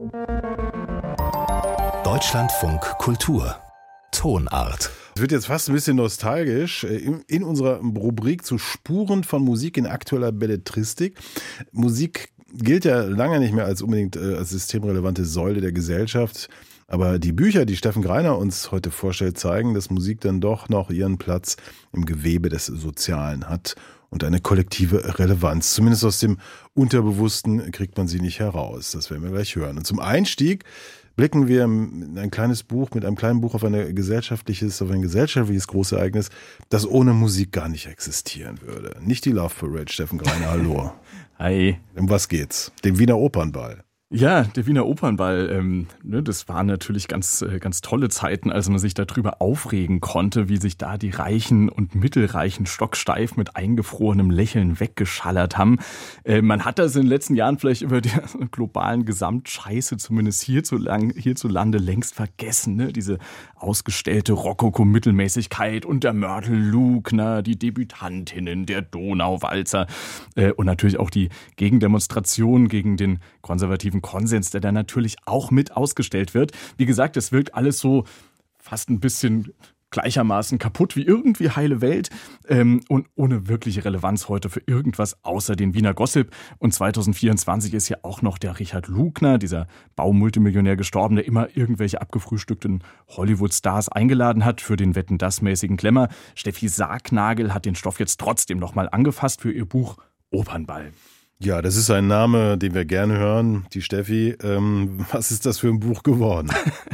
Deutschlandfunk Kultur Tonart. Es wird jetzt fast ein bisschen nostalgisch in unserer Rubrik zu Spuren von Musik in aktueller Belletristik. Musik gilt ja lange nicht mehr als unbedingt als systemrelevante Säule der Gesellschaft. Aber die Bücher, die Steffen Greiner uns heute vorstellt, zeigen, dass Musik dann doch noch ihren Platz im Gewebe des Sozialen hat und eine kollektive Relevanz. Zumindest aus dem Unterbewussten kriegt man sie nicht heraus. Das werden wir gleich hören. Und zum Einstieg blicken wir in ein kleines Buch, mit einem kleinen Buch auf ein gesellschaftliches Großereignis, das ohne Musik gar nicht existieren würde. Nicht die Love Parade, Steffen Greiner, hallo. Hi. Um was geht's? Den Wiener Opernball. Ja, der Wiener Opernball, das waren natürlich ganz tolle Zeiten, als man sich darüber aufregen konnte, wie sich da die Reichen und Mittelreichen stocksteif mit eingefrorenem Lächeln weggeschallert haben. Man hat das in den letzten Jahren vielleicht über die globalen Gesamtscheiße, zumindest hierzulande, längst vergessen. Ne? Diese ausgestellte Rokoko-Mittelmäßigkeit und der Mörtel-Lugner, die Debütantinnen, der Donauwalzer und natürlich auch die Gegendemonstrationen gegen den konservativen Konsens, der da natürlich auch mit ausgestellt wird. Wie gesagt, es wirkt alles so fast ein bisschen gleichermaßen kaputt wie irgendwie heile Welt und ohne wirkliche Relevanz heute für irgendwas außer den Wiener Gossip. Und 2024 ist ja auch noch der Richard Lugner, dieser Baumultimillionär, gestorben, der immer irgendwelche abgefrühstückten Hollywood-Stars eingeladen hat für den Wetten-dass-mäßigen Klemmer. Steffi Sargnagel hat den Stoff jetzt trotzdem nochmal angefasst für ihr Buch Opernball. Ja, das ist ein Name, den wir gerne hören, die Steffi. Was ist das für ein Buch geworden?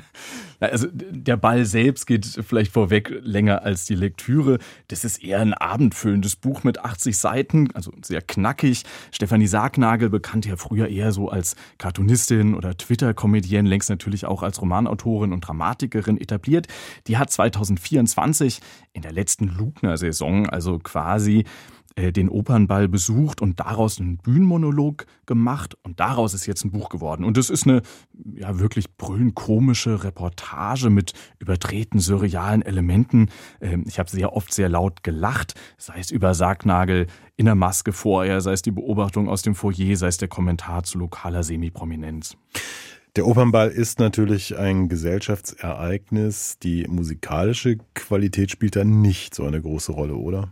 Also der Ball selbst geht vielleicht vorweg länger als die Lektüre. Das ist eher ein abendfüllendes Buch mit 80 Seiten, also sehr knackig. Stefanie Sargnagel, bekannt ja früher eher so als Cartoonistin oder Twitter-Comedienne, längst natürlich auch als Romanautorin und Dramatikerin etabliert. Die hat 2024 in der letzten Lugner-Saison, also quasi den Opernball besucht und daraus einen Bühnenmonolog gemacht und daraus ist jetzt ein Buch geworden. Und das ist eine wirklich brüllend komische Reportage mit überdrehten surrealen Elementen. Ich habe sehr oft sehr laut gelacht, sei es über Sargnagel in der Maske vorher, sei es die Beobachtung aus dem Foyer, sei es der Kommentar zu lokaler Semi-Prominenz. Der Opernball ist natürlich ein Gesellschaftsereignis. Die musikalische Qualität spielt da nicht so eine große Rolle, oder?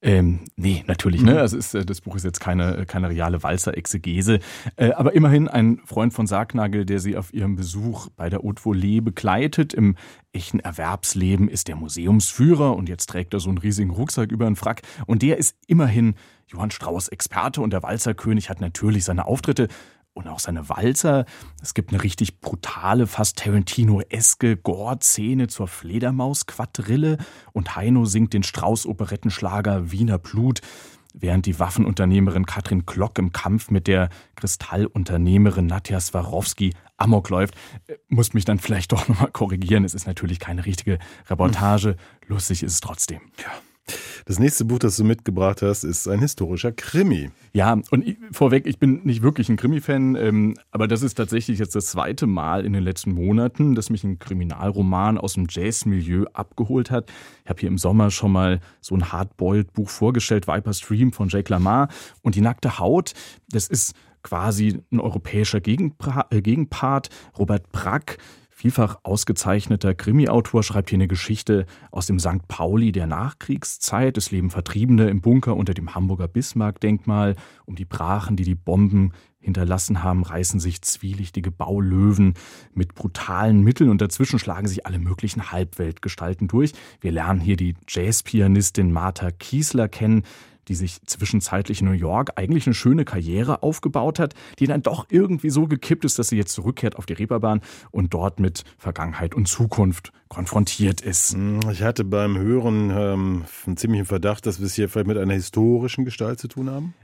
Nee, natürlich. Ne? Also das Buch ist jetzt keine reale Walzer-Exegese. Aber immerhin ein Freund von Sargnagel, der sie auf ihrem Besuch bei der Haute Volée begleitet. Im echten Erwerbsleben ist der Museumsführer und jetzt trägt er so einen riesigen Rucksack über den Frack. Und der ist immerhin Johann Strauss Experte und der Walzerkönig hat natürlich seine Auftritte und auch seine Walzer. Es gibt eine richtig brutale, fast Tarantino-eske Gore-Szene zur Fledermaus-Quadrille und Heino singt den Strauß-Operettenschlager Wiener Blut, während die Waffenunternehmerin Katrin Klock im Kampf mit der Kristallunternehmerin Nadja Swarovski Amok läuft. Muss mich dann vielleicht doch nochmal korrigieren. Es ist natürlich keine richtige Reportage. Lustig ist es trotzdem. Ja. Das nächste Buch, das du mitgebracht hast, ist ein historischer Krimi. Ja, und vorweg, ich bin nicht wirklich ein Krimi-Fan, aber das ist tatsächlich jetzt das zweite Mal in den letzten Monaten, dass mich ein Kriminalroman aus dem Jazz-Milieu abgeholt hat. Ich habe hier im Sommer schon mal so ein Hardboiled-Buch vorgestellt, Viper's Dream von Jake LaMar. Und Die nackte Haut, das ist quasi ein europäischer Gegenpart. Robert Brack, vielfach ausgezeichneter Krimi-Autor, schreibt hier eine Geschichte aus dem St. Pauli der Nachkriegszeit. Es leben Vertriebene im Bunker unter dem Hamburger Bismarck-Denkmal. Um die Brachen, die die Bomben hinterlassen haben, reißen sich zwielichtige Baulöwen mit brutalen Mitteln und dazwischen schlagen sich alle möglichen Halbweltgestalten durch. Wir lernen hier die Jazzpianistin Martha Kiesler kennen, die sich zwischenzeitlich in New York eigentlich eine schöne Karriere aufgebaut hat, die dann doch irgendwie so gekippt ist, dass sie jetzt zurückkehrt auf die Reeperbahn und dort mit Vergangenheit und Zukunft konfrontiert ist. Ich hatte beim Hören einen ziemlichen Verdacht, dass wir es hier vielleicht mit einer historischen Gestalt zu tun haben.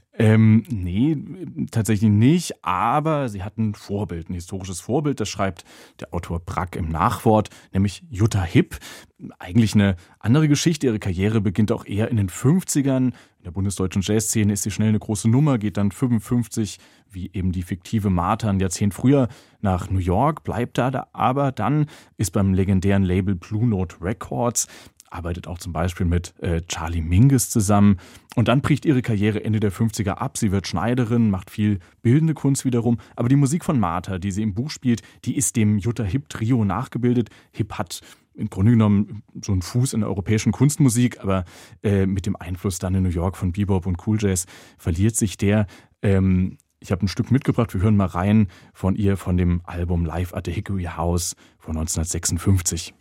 Nee, tatsächlich nicht, aber sie hat ein Vorbild, ein historisches Vorbild, das schreibt der Autor Brack im Nachwort, nämlich Jutta Hipp. Eigentlich eine andere Geschichte, ihre Karriere beginnt auch eher in den 50ern. In der bundesdeutschen Jazzszene ist sie schnell eine große Nummer, geht dann 55, wie eben die fiktive Martha ein Jahrzehnt früher, nach New York, bleibt da aber dann, ist beim legendären Label Blue Note Records. arbeitet auch zum Beispiel mit Charlie Mingus zusammen. Und dann bricht ihre Karriere Ende der 50er ab. Sie wird Schneiderin, macht viel bildende Kunst wiederum. Aber die Musik von Martha, die sie im Buch spielt, die ist dem Jutta-Hip-Trio nachgebildet. Hip hat im Grunde genommen so einen Fuß in der europäischen Kunstmusik, aber mit dem Einfluss dann in New York von Bebop und Cool Jazz verliert sich der. Ich habe ein Stück mitgebracht, wir hören mal rein von ihr, von dem Album Live at the Hickory House von 1956.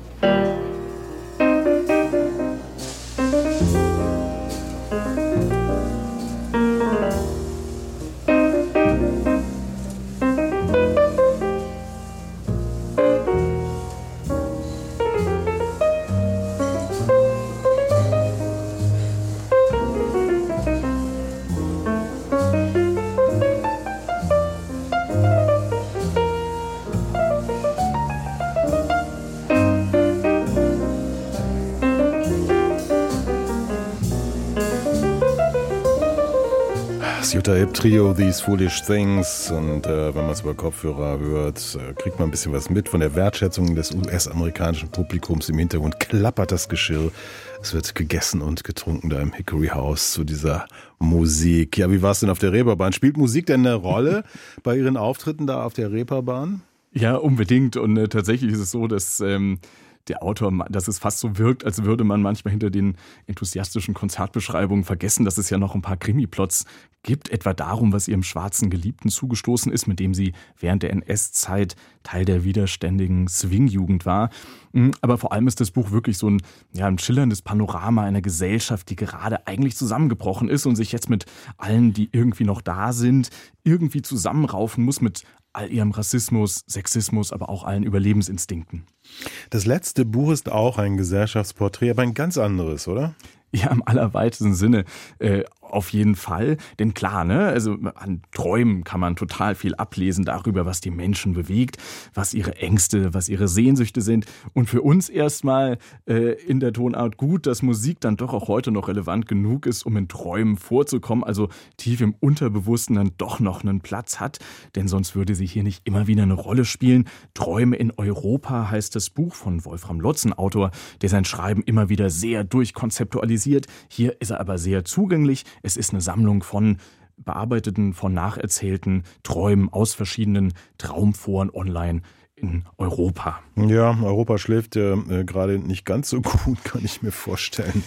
Jutta-Hip-Trio, These Foolish Things, und wenn man es über Kopfhörer hört, kriegt man ein bisschen was mit von der Wertschätzung des US-amerikanischen Publikums. Im Hintergrund klappert das Geschirr, es wird gegessen und getrunken da im Hickory House zu dieser Musik. Ja, wie war es denn auf der Reeperbahn? Spielt Musik denn eine Rolle bei Ihren Auftritten da auf der Reeperbahn? Ja, unbedingt, und tatsächlich ist es so, dass der Autor, dass es fast so wirkt, als würde man manchmal hinter den enthusiastischen Konzertbeschreibungen vergessen, dass es ja noch ein paar Krimi-Plots gibt, etwa darum, was ihrem schwarzen Geliebten zugestoßen ist, mit dem sie während der NS-Zeit Teil der widerständigen Swing-Jugend war. Aber vor allem ist das Buch wirklich so ein schillerndes Panorama einer Gesellschaft, die gerade eigentlich zusammengebrochen ist und sich jetzt mit allen, die irgendwie noch da sind, irgendwie zusammenraufen muss mit all ihrem Rassismus, Sexismus, aber auch allen Überlebensinstinkten. Das letzte Buch ist auch ein Gesellschaftsporträt, aber ein ganz anderes, oder? Ja, im allerweitesten Sinne auf jeden Fall. Denn klar, also an Träumen kann man total viel ablesen darüber, was die Menschen bewegt, was ihre Ängste, was ihre Sehnsüchte sind. Und für uns erstmal in der Tonart gut, dass Musik dann doch auch heute noch relevant genug ist, um in Träumen vorzukommen, also tief im Unterbewussten dann doch noch einen Platz hat. Denn sonst würde sie hier nicht immer wieder eine Rolle spielen. Träume in Europa heißt das Buch von Wolfram Lotz, ein Autor, der sein Schreiben immer wieder sehr durchkonzeptualisiert. Hier ist er aber sehr zugänglich. Es ist eine Sammlung von bearbeiteten, von nacherzählten Träumen aus verschiedenen Traumforen online in Europa. Ja, Europa schläft ja gerade nicht ganz so gut, kann ich mir vorstellen.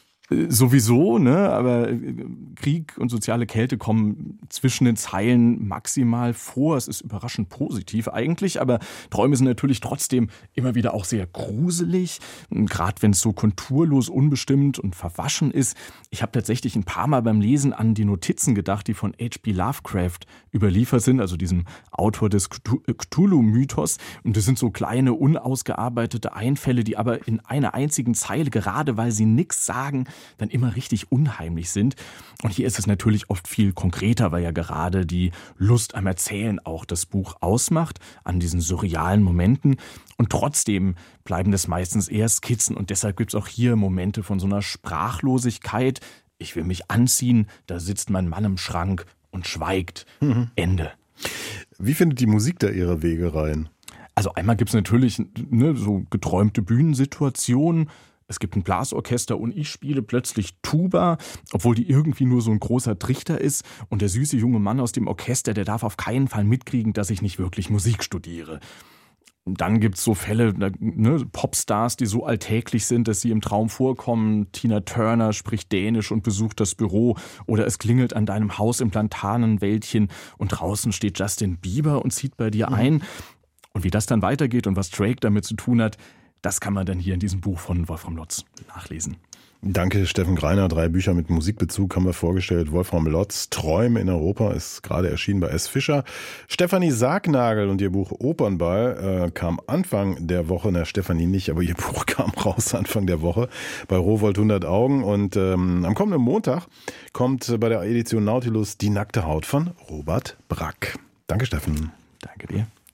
Sowieso, aber Krieg und soziale Kälte kommen zwischen den Zeilen maximal vor. Es ist überraschend positiv eigentlich, aber Träume sind natürlich trotzdem immer wieder auch sehr gruselig, gerade wenn es so konturlos, unbestimmt und verwaschen ist. Ich habe tatsächlich ein paar Mal beim Lesen an die Notizen gedacht, die von H.P. Lovecraft überliefert sind, also diesem Autor des Cthulhu-Mythos. Und das sind so kleine, unausgearbeitete Einfälle, die aber in einer einzigen Zeile, gerade weil sie nichts sagen, dann immer richtig unheimlich sind. Und hier ist es natürlich oft viel konkreter, weil ja gerade die Lust am Erzählen auch das Buch ausmacht, an diesen surrealen Momenten. Und trotzdem bleiben das meistens eher Skizzen. Und deshalb gibt es auch hier Momente von so einer Sprachlosigkeit. Ich will mich anziehen, da sitzt mein Mann im Schrank und schweigt. Ende. Wie findet die Musik da ihre Wege rein? Also einmal gibt es natürlich so geträumte Bühnensituationen. Es gibt ein Blasorchester und ich spiele plötzlich Tuba, obwohl die irgendwie nur so ein großer Trichter ist. Und der süße junge Mann aus dem Orchester, der darf auf keinen Fall mitkriegen, dass ich nicht wirklich Musik studiere. Und dann gibt es so Fälle, Popstars, die so alltäglich sind, dass sie im Traum vorkommen. Tina Turner spricht Dänisch und besucht das Büro. Oder es klingelt an deinem Haus im Plantanenwäldchen und draußen steht Justin Bieber und zieht bei dir ein. Und wie das dann weitergeht und was Drake damit zu tun hat, das kann man dann hier in diesem Buch von Wolfram Lotz nachlesen. Danke, Steffen Greiner. 3 Bücher mit Musikbezug haben wir vorgestellt. Wolfram Lotz, Träume in Europa, ist gerade erschienen bei S. Fischer. Stefanie Sargnagel und ihr Buch Opernball kam Anfang der Woche, Stefanie nicht, aber ihr Buch kam raus Anfang der Woche bei Rowohlt 100 Augen. Und am kommenden Montag kommt bei der Edition Nautilus Die nackte Haut von Robert Brack. Danke, Steffen. Danke dir.